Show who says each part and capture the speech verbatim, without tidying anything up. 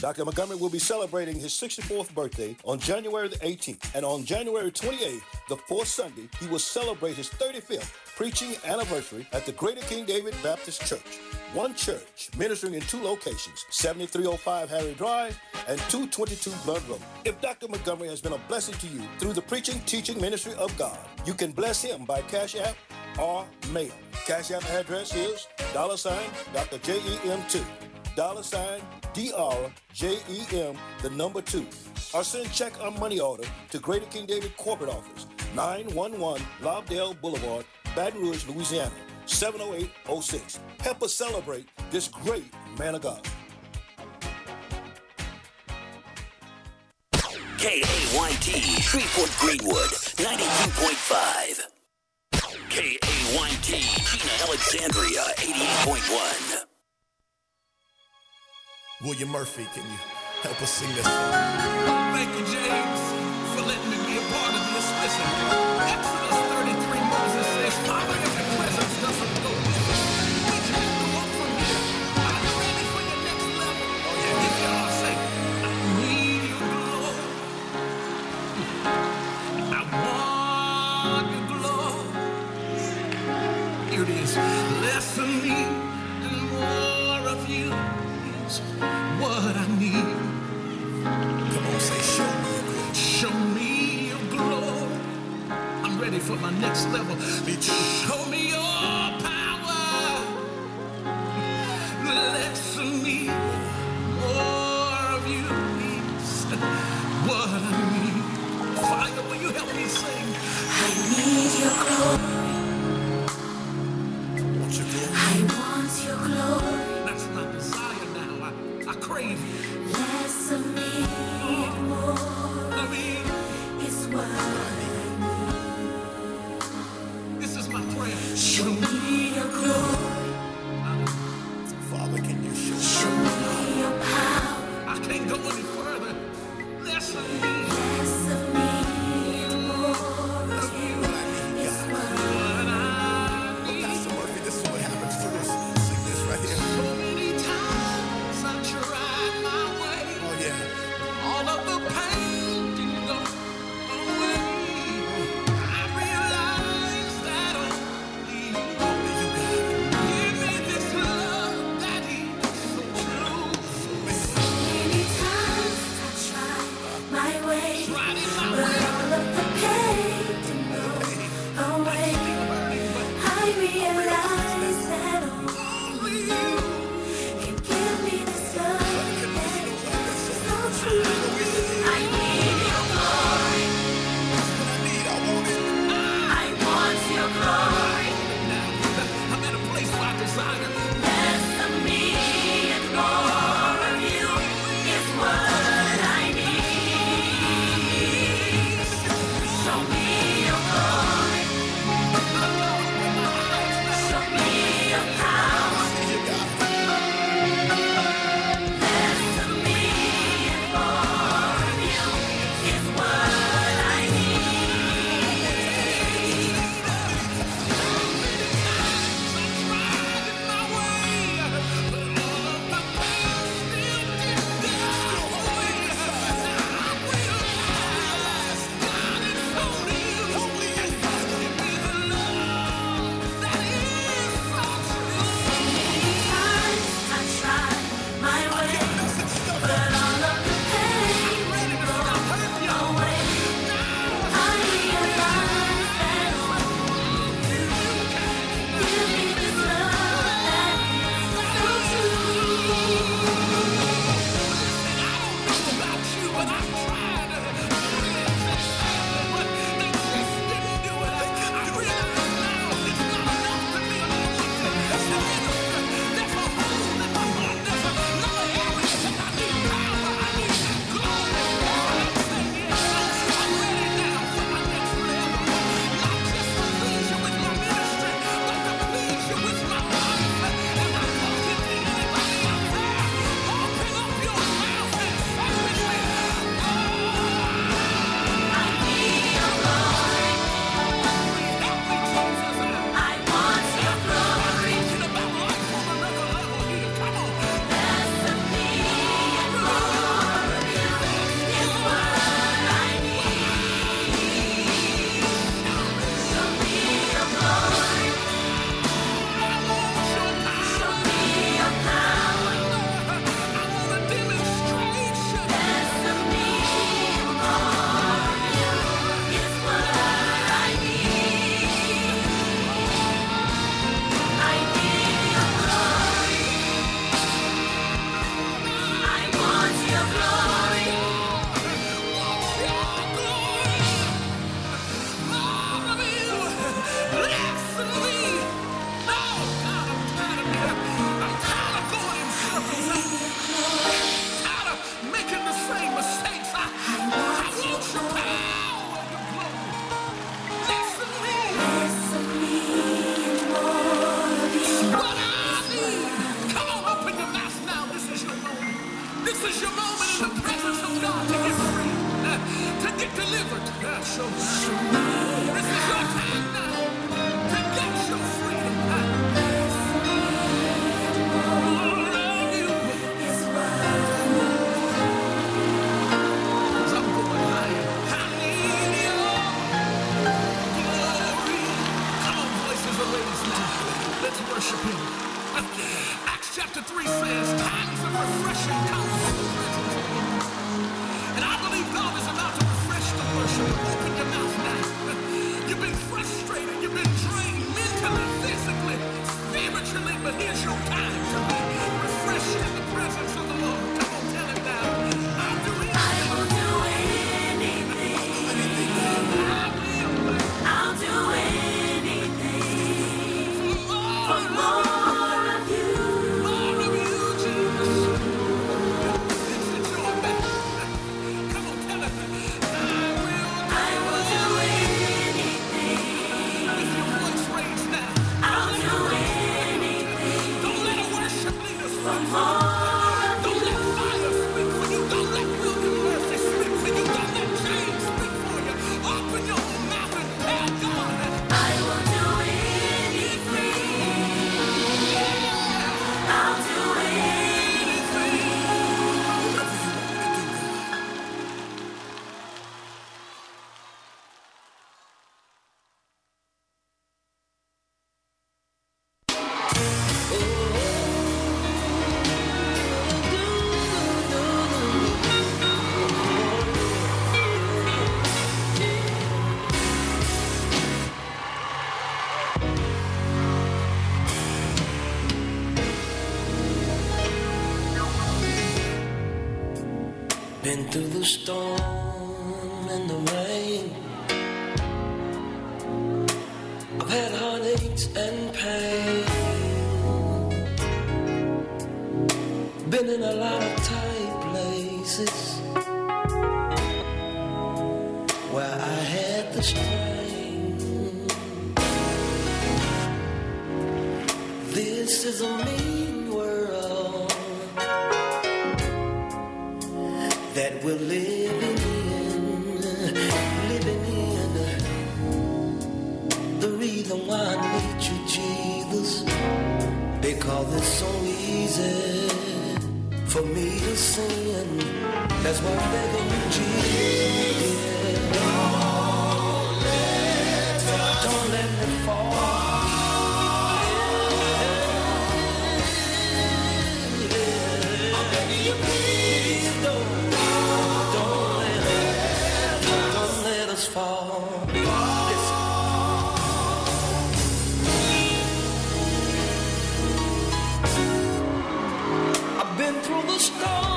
Speaker 1: Doctor Montgomery will be celebrating his sixty-fourth birthday on January the eighteenth. And on January twenty-eighth, the fourth Sunday, he will celebrate his thirty-fifth preaching anniversary at the Greater King David Baptist Church. One church, ministering in two locations, seventy-three oh five Harry Drive and two twenty-two Blood Road. If Doctor Montgomery has been a blessing to you through the preaching, teaching ministry of God, you can bless him by Cash App or mail. Cash App address is dollar sign Doctor J E M two, dollar sign D R J E M, the number two. Or send check or money order to Greater King David Corporate Office, nine one one Lobdell Boulevard, Baton Rouge, Louisiana, seven oh eight oh six. Help us celebrate this great man of God.
Speaker 2: K A Y T, Shreveport Greenwood, ninety-two point five. K A Y T, Gina Alexandria, eighty-eight point one.
Speaker 3: William Murphy, can you help us sing this song?
Speaker 4: Thank you, James, for letting me be a part of this. Listen, Exodus thirty-three, Moses says, Father, if your presence doesn't go with us, we can't go up from here. Are you ready for your next level? Oh, yeah. If y'all say, I need your glory. I want your glory. Here it is. Less of me and more of you is what I need.
Speaker 3: Come on, say, show me your glory.
Speaker 4: Show me your glory. I'm ready for my next level. Show me your power. Less of me, more of you is what I need. Fire, will you help me sing?
Speaker 5: I need your glory.
Speaker 3: I want your glory.
Speaker 5: I want your glory.
Speaker 4: That's my desire now. I, I crave you.
Speaker 5: Less of me and more
Speaker 4: I mean,
Speaker 5: is what I need.
Speaker 4: this is my prayer.
Speaker 5: Show me your glory.
Speaker 3: Father, can you show me?
Speaker 5: Show me your power.
Speaker 4: I can't go any further. Less of me.
Speaker 5: Less of me and more
Speaker 4: chapter three says, times of refreshing come from the presence of the Lord. And I believe God is about to refresh the worship. Open your mouth now. You've been frustrated. You've been drained mentally, physically, spiritually, but here's your time to be refreshed in the presence of the Lord. Come on, tell him now. I'll do anything.
Speaker 5: I will do anything.
Speaker 4: I will.
Speaker 5: I'll do anything for more of you.
Speaker 4: More of you, Jesus. It's a joy back. Come on, tell him. I will.
Speaker 5: I will do anything.
Speaker 4: With your voice raised now.
Speaker 5: I'll do anything
Speaker 4: Don't let a worship leader
Speaker 5: for
Speaker 4: speak.
Speaker 5: more of
Speaker 4: Don't
Speaker 5: you.
Speaker 4: let fire speak for you. Don't let William Murphy speak for you. Don't let James speak for you. Open your own mouth and tell God.
Speaker 5: I will do anything. I'll do anything.
Speaker 6: Been through the storm and the rain. I've had heartaches and pain. Been in a lot of tight places where I had the strain. This is a mean world that we're living in, living in. The reason why I need you, Jesus, because it's so easy for me to sin. That's why I'm begging you, Jesus. Don't let, don't let me fall. I'm begging you, please don't. Don't let us fall. Listen. I've been through the storm